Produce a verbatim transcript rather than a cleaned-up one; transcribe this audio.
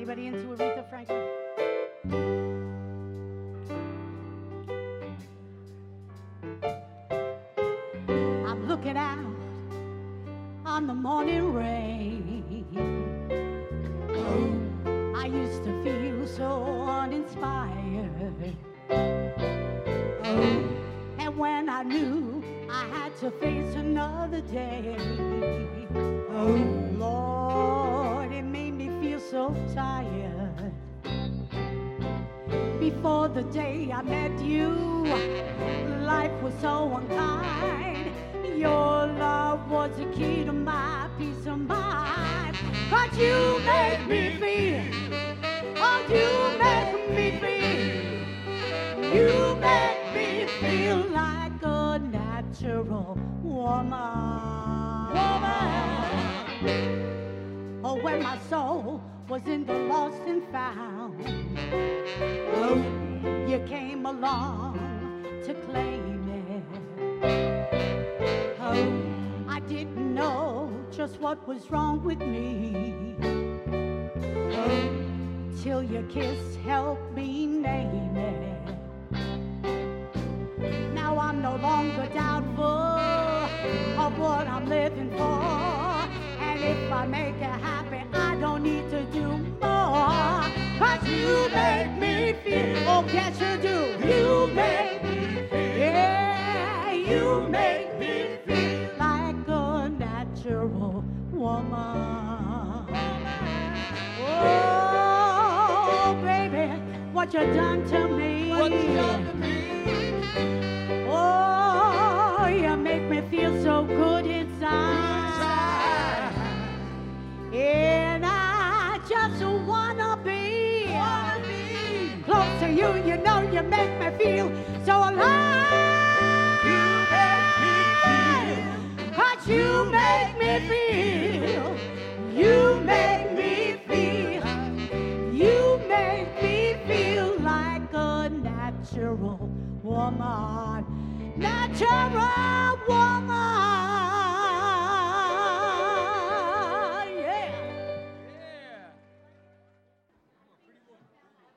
Anybody into Aretha Franklin? I'm looking out on the morning rain. Oh, I used to feel so uninspired. Oh, and when I knew I had to face another day, oh Lord, it made me feel so tired. Before the day I met you, life was so unkind. Your love was the key to my peace of mind. But you make me feel, oh, you make me feel, you make me feel like a natural woman. Woman. Oh, when my soul was in the lost and found, oh, you came along to claim it. Oh, I didn't know just what was wrong with me, oh, till your kiss helped me name it. Now I'm no longer doubtful of what I'm living for, and if I make it happen, I don't need to do more. Cause you make me feel, oh yes you do, you make me feel, yeah, you make me feel like a natural woman. Oh baby, what you done to me, what you done to me. Oh, you make me feel so good inside, and I just wanna be, wanna be close to you. You know you make me feel so alive. You make me feel, cause you make me feel, you make me feel, you make me feel like a natural woman, natural woman.